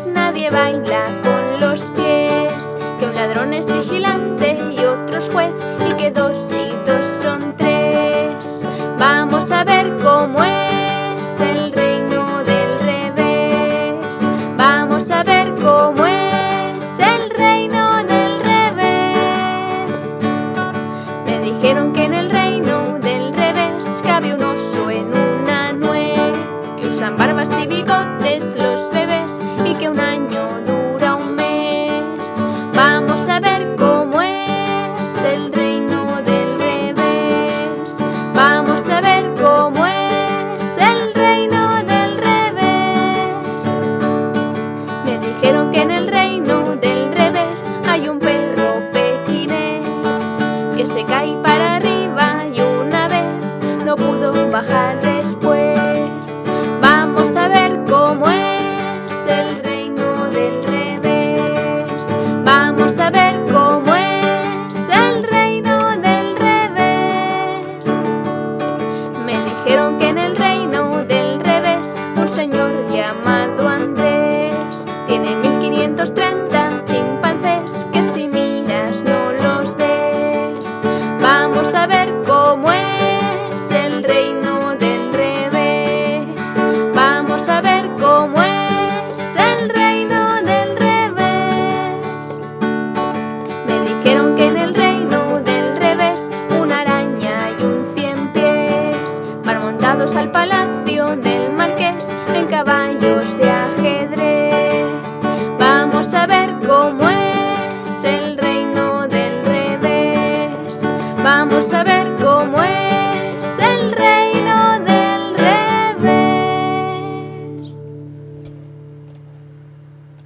revés nadie baila con los pies, que un ladrón es vigilante y otro es juez, y que 2 y 2 son 3. Vamos a ver cómo es el reino del revés. Vamos a ver cómo es el reino del revés. Me dijeron que en el reino del revés cabe un oso en una nuez, que usan barbas y bigotes los bebés y que un año dura un mes. Vamos a ver cómo es el reino del revés. Vamos a ver cómo es el reino del revés. Me dijeron que en el reino del revés hay un perro pequinés que se cae para arriba y una vez no pudo bajar después. Vamos a ver cómo es el reino del revés. Vamos a ver cómo es el reino del revés. Me dijeron que en el reino del revés un señor llamado Andrés tiene 1530 chimpancés que si miras no los des. Vamos a ver cómo es el reino del revés. Vamos a ver cómo es el reino del revés. Me dijeron que en el reino del revés una araña y un 100 pies van montados al palacio del marqués en caballos de ajedrez. Vamos a ver cómo es el reino del revés. Vamos a ver